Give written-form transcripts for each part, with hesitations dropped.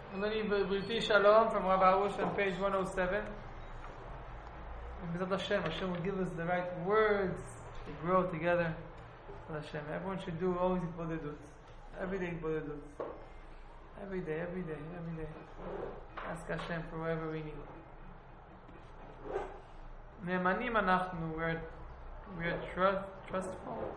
I'm learning B'riti Shalom from Rav Arush on page 107. And B'ezrat Hashem will give us the right words to grow together. B'ezrat Hashem. Everyone should do always Bodedut. Every day Bodedut. Every day. Ask Hashem for whatever we need. Ne'emanim anachnu, we're trustful.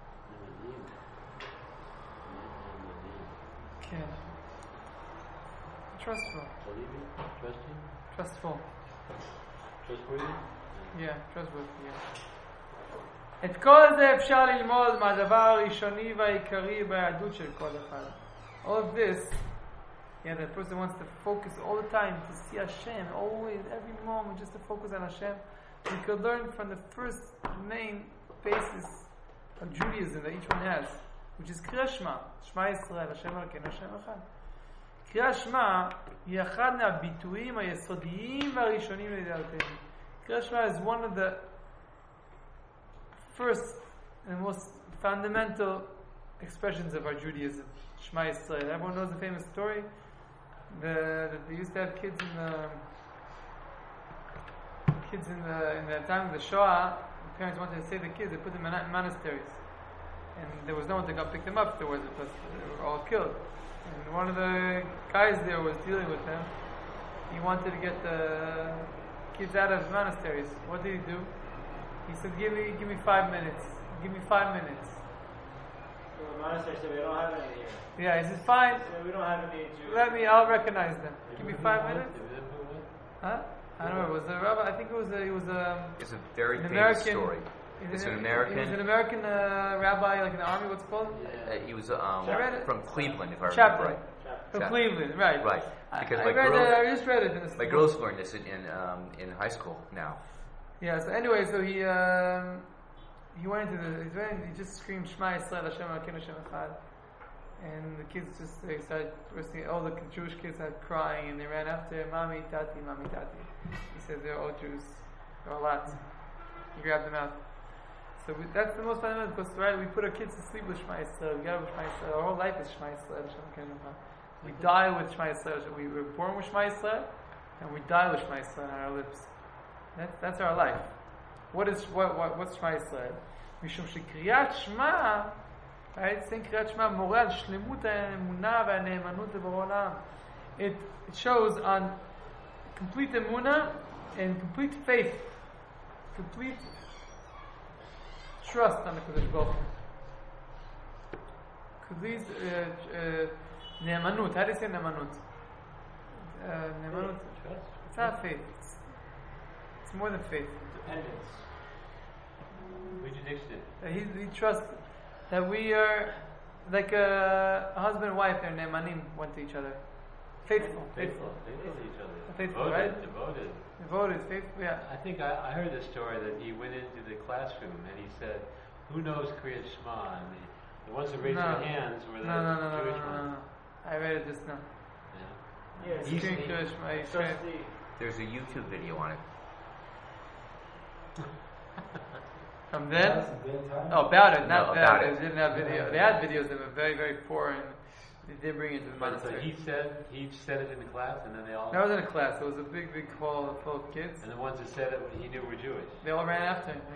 Okay. Trustful. Trustful. Trustworthy? Yeah, trustworthy, yeah. את כל זה אפשר ללמוד מהדבר הראשוני והעיקרי ביהדות של כל אחד. All of this, yeah, the person wants to focus all the time to see Hashem, always, every moment, just to focus on Hashem. We could learn from the first main basis of Judaism that each one has, which is Kriya Shema. Shema Yisrael, Hashem Elokeinu, Hashem Echad. קריאת שמע היא אחד מהביטויים היסודיים והראשונים לדעתנו. קריאת שמע is one of the first and most fundamental expressions of our Judaism. Shema Yisrael. Everyone knows the famous story that they used to have kids in the time of the Shoah. The parents wanted to save the kids. They put them in monasteries, and there was no one to come pick them up afterwards because they were all killed. And one of the guys there was dealing with them. He wanted to get the kids out of monasteries. What did he do? He said, give me 5 minutes. Give me 5 minutes. So the monastery said, we don't have any here. Yeah, he said, fine. So we don't have any Jews. I'll recognize them. Give me 5 minutes. Huh? I don't know. It was a rabbi. I think it was It's a very famous American story. It's an American. He was an American rabbi, like in the army. What's it called? He was from Cleveland, if I remember Chaplain. right. From Cleveland, right? Right. Because I just read it in the my girls learn this in high school now. Yeah. So anyway, so he went into he just screamed Shema Yisrael Hashem Elokeinu Hashem Echad, and the kids they started listening. All the Jewish kids started crying, and they ran after him, Mami Tati, Mami Tati. He said they're all Jews. They're all lots. He grabbed them out. So that's the most fundamental, because we put our kids to sleep with Shema Yisrael. We got with Shema Yisrael. Our whole life is Shema Yisrael. We die with Shema Yisrael. We were born with Shema Yisrael, and we die with Shema Yisrael on our lips. That's our life. What's Shema Yisrael? Mishum shekriyat Shema, right? Saying kriyat Shema moreh al shlemut ha'emunah v'ha'ne'emanut leborei olam. It shows on complete emunah and complete faith, complete trust on the Kadosh Baruch Hu. Complete ne'emanut. How do you say ne'emanut? Ne'emanut. It's not faith. It's more than faith. Dependence. He trusts that we are like a husband and wife. They're ne'emanim one to each other. Faithful to each other. Faithful, Devoted, right? Devoted, faithful, yeah. I think I heard the story that he went into the classroom and he said, "Who knows Kriyat Shema?" And the ones that raised their hands were the Jewish ones. I read it just now. Yeah. There's a YouTube video on it. From then? Oh, about it, not about that. it. They didn't have video. They had videos that were very, very poor, and they did bring it to the So monastery. he said it in the class, and then they all. That wasn't a class. It was a big, big hall full of kids. And the ones that said it, he knew were Jewish. They all ran after him.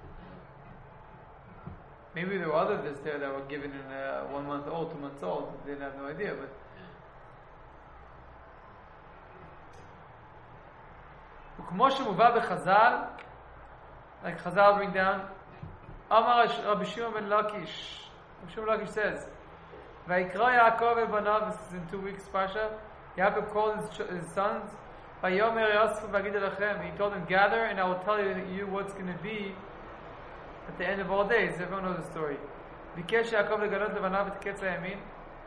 Maybe there were others there that were given in 1 month old, 2 months old. They didn't have no idea, but. וכמו שמובא בחז"ל, like Chazal bring down, Amar Rabbi Shimon ben Lakish. Rabbi Shimon ben Lakish says, Vayikra Yaakov el banav. This is in 2 weeks Parsha. Yaakov called his sons. Vayomer Yosef v'agid elachem. He told them, gather, and I will tell you what's going to be at the end of all days. Everyone knows the story. Bikesh Yaakov legalot lebanav et ketz hayamin.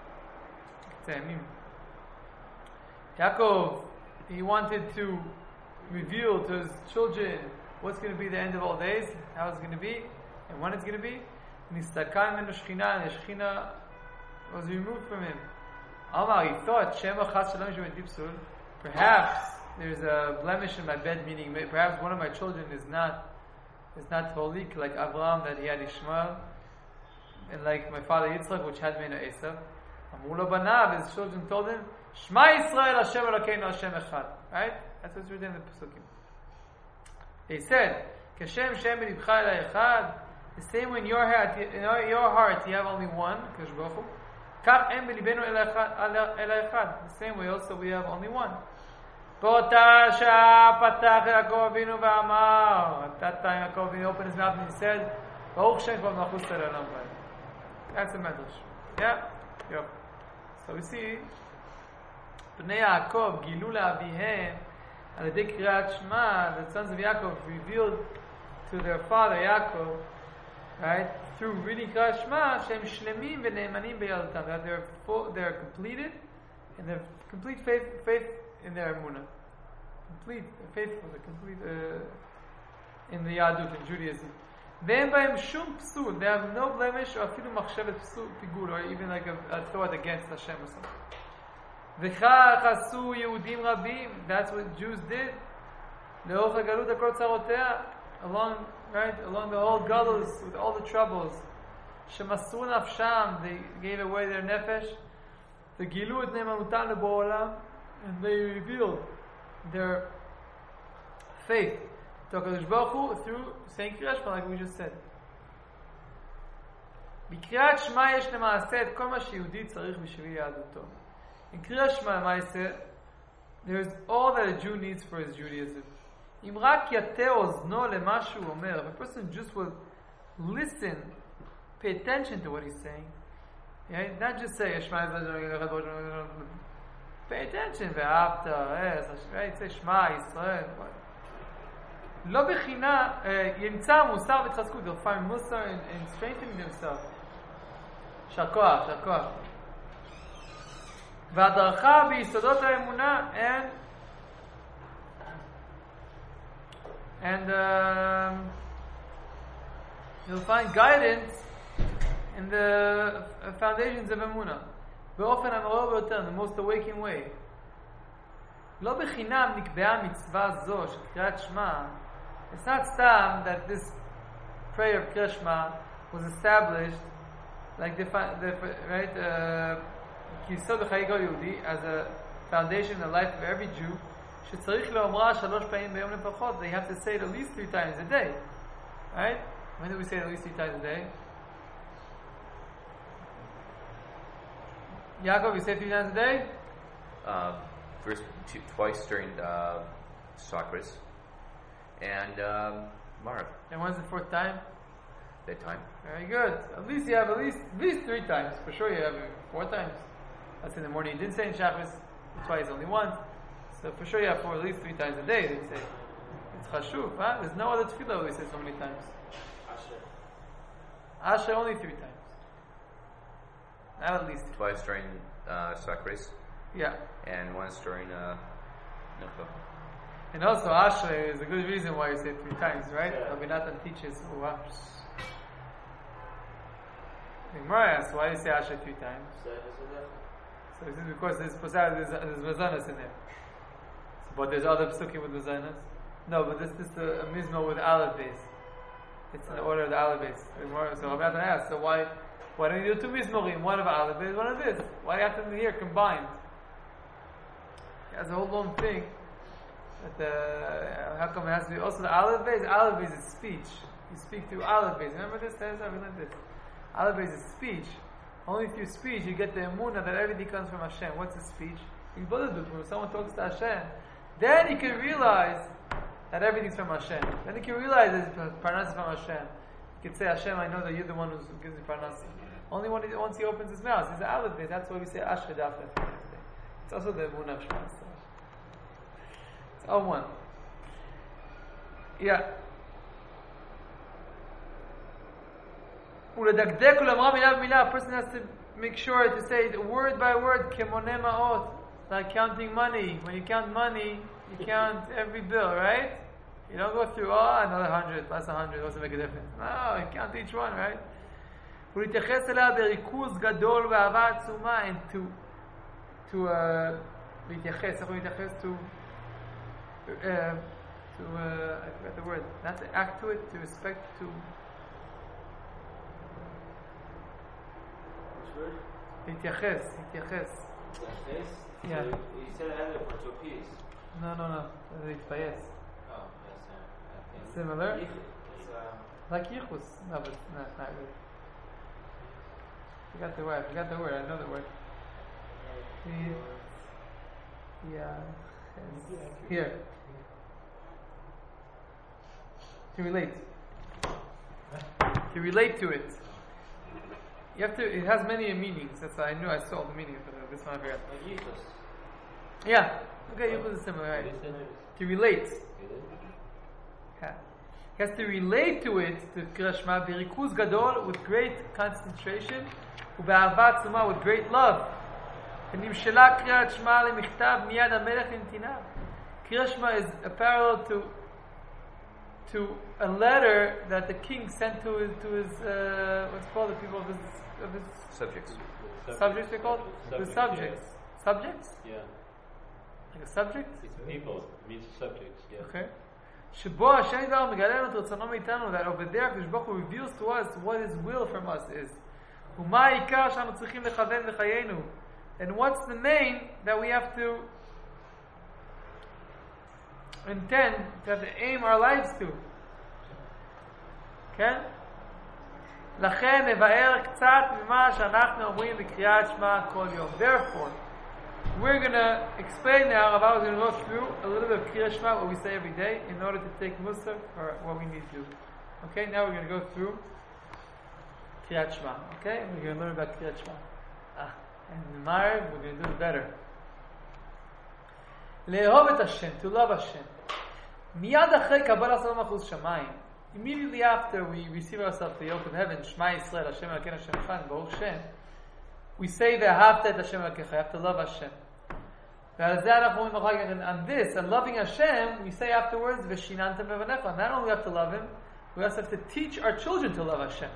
Yaakov, he wanted to reveal to his children what's going to be the end of all days, how it's going to be, and when it's going to be. Nistakan menu shechina, and the shechina was removed from him. Amar, he thought, Shema chas shalom shem dipsul. Perhaps there's a blemish in my bed, meaning perhaps one of my children is not holy, like Abraham, that he had Ishmael, and like my father Yitzchak, which had Mena Esav. Amula banav, his children told him, Shema Yisrael Hashem Elokeinu Hashem Echad. Right? That's what's written in the Pesukim. He said, Kashem Shem B'libcha Elai Echad. The same way in your heart, you have only one, Kadosh Baruch Hu. Kach Em B'libenu Elai Echad. The same way also we have only one. באותה שעה פתח יעקב אבינו ואמר, at that time Yaakov Avinu opened his mouth and he said, ברוך שם כבר מלכות לעולם ועד. That's the medrash. Yeah? Yep. So we see, בני יעקב גילו לאביהם על ידי קריאת שמע, the sons of Yaakov revealed to their father Yaakov, right, through reading קריאת שמע, שהם שלמים ונאמנים בילדתם, that they're completed and they have complete faith in their emunah, complete, faithful, complete in the Yadut, in Judaism. Ve'en b'hem shum psul, they have no blemish or afilu machshevet psul pigul, or even like a thought against Hashem or something. V'chach asu Yehudim rabim, that's what Jews did. Le'och hagalut hakol tzarotea, along the whole galus, with all the troubles. Shemasu nafsham, they gave away their nefesh. The gilu et nemanutan le'bo'olam, and they revealed their faith to HaKadosh Baruch Hu through saying Kriyat Shema, like we just said. בקריאת שמע יש למעשה את כל מה שיהודי צריך בשביל יהדותו. In קריאת שמע למעשה, there's all that a Jew needs for his Judaism. אם רק יטה אוזנו למה שהוא אומר, if a person just will listen, pay attention to what he's saying, not just say, pay attention, ואהבת, right? Say, שמע, ישראל. לא בחינה, ימצא מוסר והתחזקות, they'll find מוסר and strengthening themselves. שכוח. והדרכה ביסודות האמונה, and you'll find guidance in the foundations of אמונה. באופן המרור ביותר, the most awakened way. לא בחינם נקבעה מצווה זו של קריאת שמע. It's not stam that this prayer of קריאת שמע was established like right כיסוד בחיי כל יהודי as a foundation in the life of every Jew שצריך לאומרה 3 פעמים ביום לפחות. They have to say it at least 3 times a day, right? When do we say it at least 3 times a day? Yaakov, you say 3 times a day? First, twice during Sakras and Marav. And when's the 4th time? That time. Very good. At least you have at least 3 times. For sure you have 4 times. That's in the morning. You didn't say in Shabbos twice, only once. So for sure you have at least 3 times a day. They say it's chashuv. Huh? There's no other tefillah we say so many times. Asher only 3 times. Not at least. Twice during Sakras. Yeah. And once during Nukha. And also Ashrei is a good reason why you say 3 times, right? Rabbi Natan teaches Gemara asks, why do you say Ashrei 3 times? So this is because there's Vazanas in there. But there's other psukim with Vazanas. No, but this is a mizmor with Aleph base. It's in the order of the Aleph base. So Rabbi Natan asks, so why don't you do 2 mizmorim? One of Aleph base, one of this. Why do you have them here combined? That's a whole long thing. How come it has to be also the Aleph base? Aleph base is speech. You speak through Aleph base. Remember this? Everything like this. Aleph base is speech. Only through speech you get the emunah that everything comes from Hashem. What's the speech? When someone talks to Hashem, then you can realize that everything's from Hashem. Then you can realize that parnas from Hashem. You can say, Hashem, I know that you're the one who gives me parnas. Only once he opens his mouth. It's the Aleph base. That's why we say Ashrei Dafeh. It's also the emunah of Shema. It's all one. Yeah. A person has to make sure to say it word by word, kemoneh ma'ot, like counting money. When you count money, you count every bill, right? You don't go through, another 100, plus 100, doesn't make a difference. No, you count each one, right? And להתייחס, איך הוא מתייחס to I forgot the word, not to act to it, to respect to. להתייחס. face? Yeah. So you said it had it for 2 piece. No. It's bayes. Oh, that's Similar. It's, Like yichus. No, but not really. Forgot the word. I know the word. Yeah. Here. To relate. To relate to it. You have to. It has many meanings. That's why I knew I saw the meaning of this one over here. like yichus. Yeah. Okay, yichus is similar, right? To relate. Yeah. He has to relate to it, to Kriyat Shema, בריקוז גדול, with great concentration, ובאהבה עצומה, with great love. ונמשלה קריאת שמע למכתב מיד המלך לנתינה. קריאת שמע is a parallel to a letter that the king sent to his what's called the people of his Subjects. subjects, they called the subjects. Subjects? Yeah. Like a subject? It's people. It means subjects, yeah. Okay. שבו השם ידבר מגלה לנו את רצונו מאיתנו, that over there הקדוש ברוך הוא reveals to us what his will from us is. ומה העיקר שאנו צריכים לכוון בחיינו. And what's the main that we have to intend, to have to aim our lives to. כן? לכן נבאר קצת ממה שאנחנו אומרים בקריאת שמע כל יום. Therefore, we're going to explain now about what we're going to go through a little bit of Kriyat Shema, what we say every day, in order to take Musaf for what we need to do. Okay, now we're going to go through Kriyat Shema. Okay, we're going to learn about Kriyat Shema. And in Ma'ariv, we're going to do it better. לאהוב את השם, to love Hashem. מיד אחרי קבלת עולם מלכות שמיים, immediately after we receive ourselves to the open heaven, Shema Yisrael, Hashem Elokeinu Hashem Echad, Baruch Shem, we say ואהבת את השם אלוקיך, you have to love Hashem. ועל זה אנחנו אומרים אחר כך, on this, and loving Hashem, we say afterwards, ושיננתם בבניך. Not only we have to love Him, we also have to teach our children to love Hashem.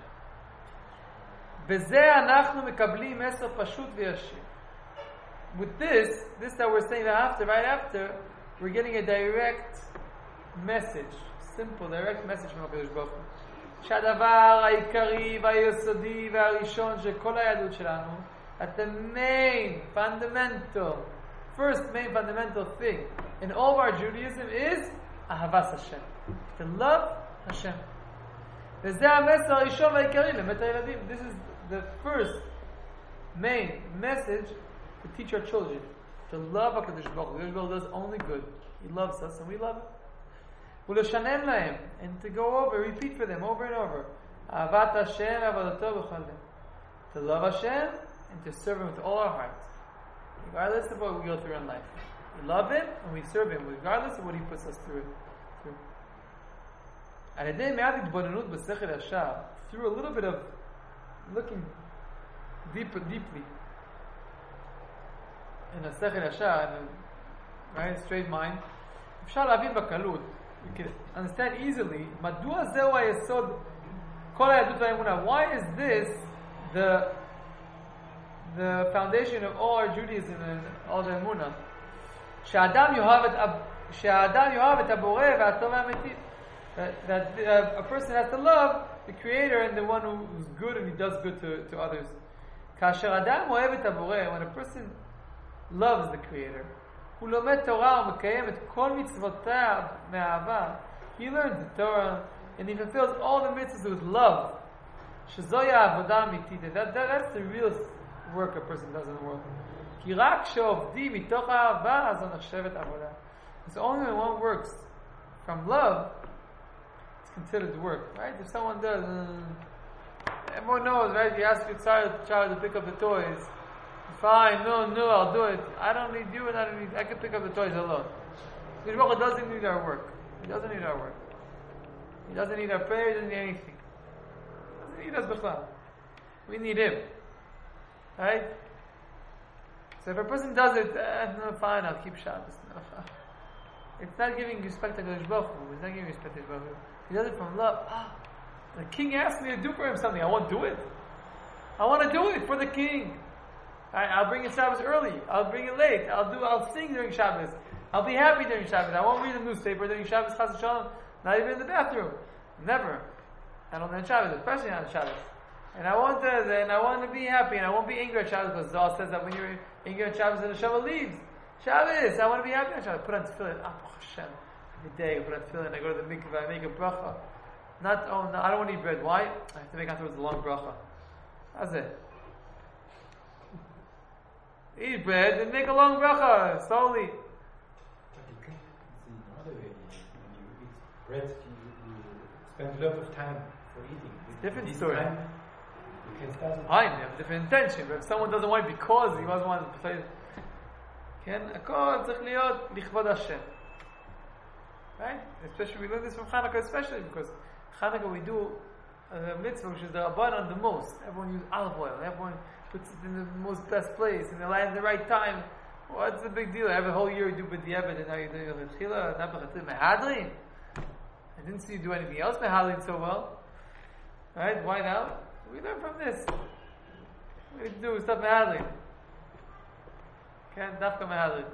בזה אנחנו מקבלים מסר פשוט וישיר. With this that we're saying right after, we're getting a direct message, simple, direct message from הקדוש ברוך הוא. שהדבר העיקרי והיסודי והראשון של כל היהדות שלנו, at the main, first main fundamental thing in all of our Judaism is אהבת Hashem. To love Hashem. וזה המסר הראשון והעיקרי לבית הילדים. This is the first main message to teach our children to love HaKadosh Baruch Hu. HaKadosh Baruch Hu does only good. He loves us and we love Him. ולשנן להם, and to go over, repeat for them over and over. אהבת השם ועבודתו בכל לב. To love Hashem and to serve Him with all our heart. Regardless of what we go through in life. We love Him and we serve Him regardless of what He puts us through. על ידי מעט התבוננות בשכל ישר, through a little bit of looking deeply in a sechel yashar, right, straight mind, אפשר להבין בקלות, we can understand easily, מדוע זהו היסוד כל היהדות והאמונה. Why is this the foundation of all our Judaism and all the אמונה? שהאדם יאהב את הבורא והטוב והאמיתי. That a person has to love the Creator and the one who's good and he does good to others. כאשר אדם אוהב את הבורא, when a person loves the Creator, הוא לומד תורה ומקיים את כל מצוותיו מאהבה. He learns the Torah and he fulfills all the mitzvahs with love. שזוהי העבודה האמיתית. That's the real work a person does in the world. כי רק כשעובדים מתוך האהבה, אז זו נחשבת עבודה. It's only when one works from love, it's considered work, right? If someone does, everyone knows, right? You ask your child to pick up the toys. Fine, no, I'll do it. I don't need you, and I can pick up the toys alone. Yishmael doesn't need our work. He doesn't need our work. He doesn't need our prayer. He doesn't need anything. He doesn't need us b'chlal. We need Him, right? So if a person does it, no, fine, I'll keep Shabbos. No. It's not giving respect to HaKadosh Baruch Hu. It's not giving respect to HaKadosh Baruch Hu. He does it from love. The king asked me to do for him something. I won't do it. I want to do it for the king. I'll bring it Shabbos early. I'll bring it late. I'll sing during Shabbos. I'll be happy during Shabbos. I won't read the newspaper during Shabbos, Chas v'shalom. Not even in the bathroom. Never. I don't on Shabbos, especially on Shabbos. And I want to be happy, and I won't be angry at Shabbos, because Zohar says that when you're angry at Shabbos, the Neshama leaves. Shabbos, I want to be happy on Shabbos. Put on tefillin, Hashem. Every day I put on tefillin, I go to the mikveh, I make a bracha. Not, oh no, I don't want to eat bread. Why? I have to make afterwards a long bracha. That's it. Eat bread and make a long bracha, slowly. But you can see another way. When you eat bread, you spend a lot of time for eating. Different This story. time, you can start it. Fine, you have a different intention, but if someone doesn't want it because he doesn't want to play, כן, הכל צריך להיות לכבוד השם. Right? Especially, we learn this from Hanukkah, especially because Hanukkah we do a mitzvah which is the Rabbanan the most. Everyone uses olive oil. Everyone puts it in the most best place and they light at the right time. What's the big deal? Every whole year you do b'diavad, and now you do Chila, not b'chatzil, mehadrin. I didn't see you do anything else mehadrin so well. Right? Why now? We learn from this. We do stuff mehadrin. כן, דווקא מהדרין.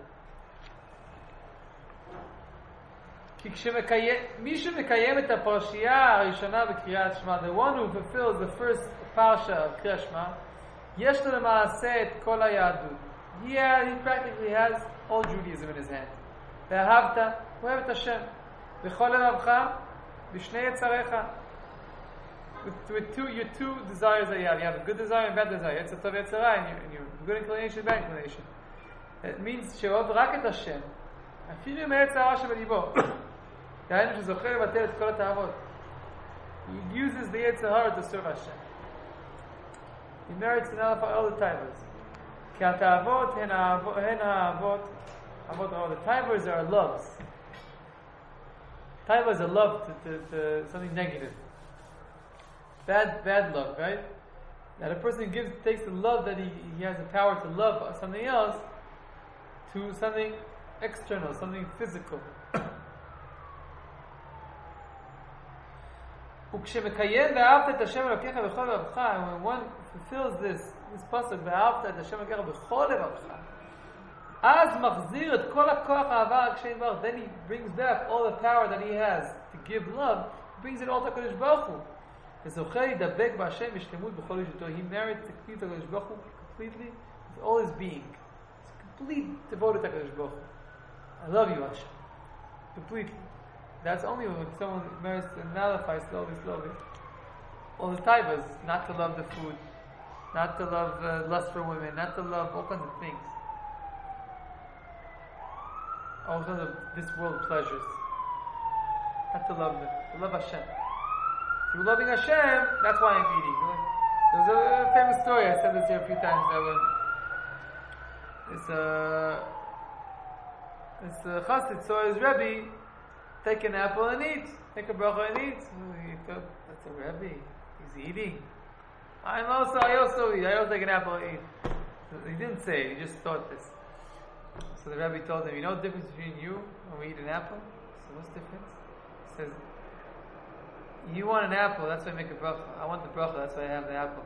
כי מי שמקיים את הפרשייה הראשונה בקריאת שמע, the one who fulfills the first parsha of קריאת שמע, יש לו למעשה את כל היהדות. He practically has all Judaism in his hand. ואהבת, הוא אוהב את השם. בכל לבבך, בשני יצריך. With your two desires that you have a good desire and a bad desire. יצר טוב יצרה, and your good inclination, bad inclination. It means שאוהב רק את השם, אפילו אם היצר הרע שבליבו. דהיינו שזוכה לבטל את כל התאוות. He uses the יצר הרע to serve Hashem. He merits to nullify all the taivos. כי התאוות הן האהבות, אהבות רעות. The taivos are loves. Taiva is a love to something negative. Bad love, right? That a person takes the love that he has the power to love something else to something external, something physical. וכשמקיים ואהבת את השם אלוקיך בכל לבבך, when one fulfills this pasuk, ואהבת את השם אלוקיך בכל לבבך, אז מחזיר את כל הכוח האהבה הקשה יתברך, then he brings back all the power that he has to give love, he brings it all to הקדוש ברוך הוא. וזוכה להידבק בהשם בשלמות בכל ישותו. He merits to cleave to הקדוש ברוך הוא completely with all his being. Complete devoted to HaKadosh Baruch Hu. I love you, Hashem. Completely. That's only when someone merits to nullify slowly. All the taivas, not to love the food, not to love lust for women, not to love all kinds of things. All kinds of this world pleasures. Not to love them. To love Hashem. Through loving Hashem, that's why I'm eating. There's a famous story, I said this here a few times now, when This chassid saw his Rebbe take an apple and eat, take a bracha and eat. He thought, that's a Rebbe, he's eating. I also eat, I also take an apple and eat. He didn't say it, he just thought this. So the Rebbe told him, you know the difference between you when we eat an apple? So what's the difference? He says, you want an apple, that's why I make a bracha. I want the bracha, that's why I have the apple.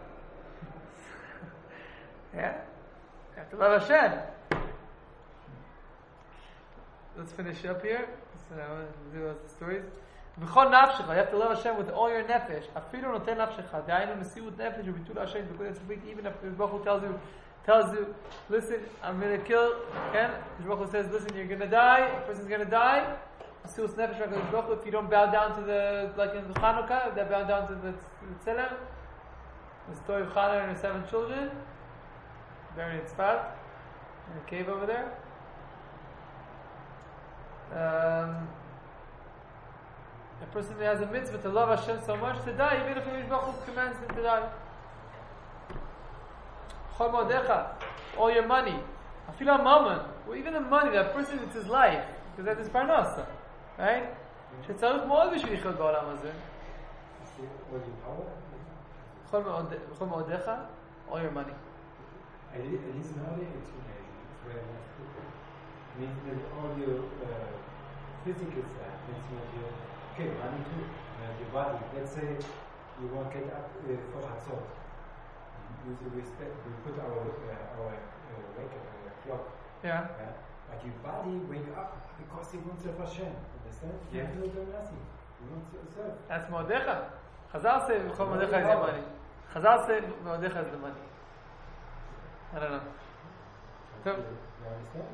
Yeah? You have to love Hashem. Let's finish up here. So I want to do the stories. B'chol nafshecha, you have to love Hashem with all your nefesh. Afilu noten nafshecha, da'aynu mesiut nefesh u'bitul Hashem b'kol etzvik. Even if Baruch Hu tells you, listen, I'm going to kill. Ken, Baruch Hu says, listen, you're going to die. A person's going to die. Mesiut nefesh Baruch Hu. If you don't bow down to the, like in the Chanukah, they bow down to the tzelem. The story of Chana and her 7 children. Buried in Tzfat, in a cave over there. A person that has a mitzvah to love Hashem so much to die, even if Baruch Hu commands him to die. Chol modecha, all your money, afilu mammon, or even the money that person, it's his life, because that is parnasa, right? שצריך מאוד בשביל לחיות בעולם הזה. chol modecha, all your money. I listen earlier to means that all your physical stuff, means that your money too, your body. Let's say you want to get up for Hatzot. We put our wake clock. Yeah. But your body wake up because he wants to serve Hashem. Understand? Yeah. You have to do nothing. You want to serve. That's modecha. Chazal say chol modecha is your money. Chazal say, V'odecha is the money. I don't know. So, You understand?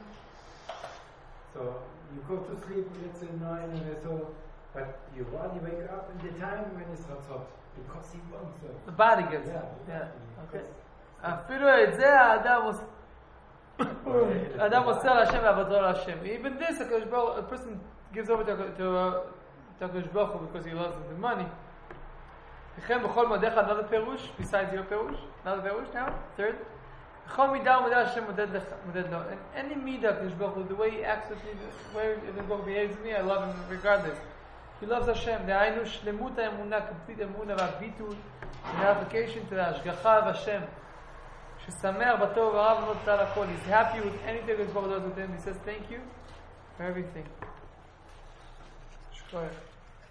So you go to sleep, let's say 9 and so, but you only wake up in the time when it's hot, because he wants it. the body gets it. Yeah. Okay. אפילו את זה האדם עושה להשם ועבודתו להשם. Even this, a person gives over to HaKadosh Baruch Hu because he loves the money. וכן בכל מועדיך, another פירוש, besides your פירוש, another פירוש now, third. בכל מידה ומודד השם מודד לו. And any midah, HaKadosh Baruch Hu, the way he acts with me, the way HaKadosh Baruch Hu behaves with me, I love him regardless. He loves Hashem. דהיינו שלמות האמונה, complete אמונה והביטול, an application to the השגחה והשם. ששמח בטוב ורב מאוד צל הכל. He's happy with anything that God does with him. He says thank you for everything. שכוח.